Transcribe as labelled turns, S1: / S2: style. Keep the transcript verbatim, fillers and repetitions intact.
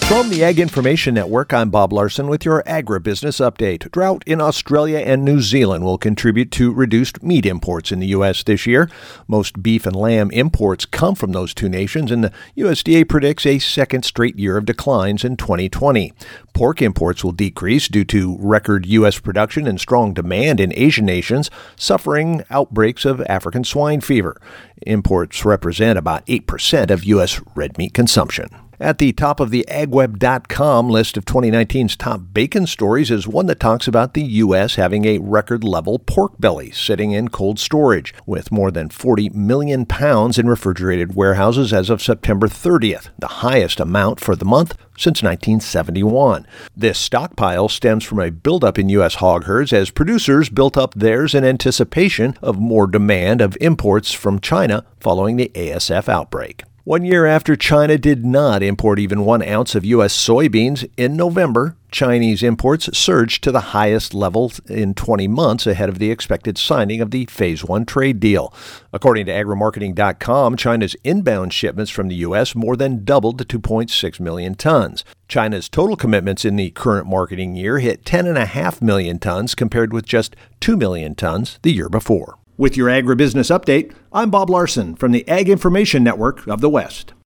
S1: From the Ag Information Network, I'm Bob Larson with your agribusiness update. Drought in Australia and New Zealand will contribute to reduced meat imports in the U S this year. Most beef and lamb imports come from those two nations, and the U S D A predicts a second straight year of declines in twenty twenty. Pork imports will decrease due to record U S production and strong demand in Asian nations suffering outbreaks of African swine fever. Imports represent about eight percent of U S red meat consumption. At the top of the ag web dot com list of twenty nineteen's top bacon stories is one that talks about the U S having a record-level pork belly sitting in cold storage, with more than forty million pounds in refrigerated warehouses as of September thirtieth, the highest amount for the month since nineteen seventy-one. This stockpile stems from a buildup in U S hog herds as producers built up theirs in anticipation of more demand of imports from China following the A S F outbreak. One year after China did not import even one ounce of U S soybeans, in November, Chinese imports surged to the highest level in twenty months ahead of the expected signing of the Phase one trade deal. According to agri marketing dot com, China's inbound shipments from the U S more than doubled to two point six million tons. China's total commitments in the current marketing year hit ten point five million tons compared with just two million tons the year before. With your agribusiness update, I'm Bob Larson from the Ag Information Network of the West.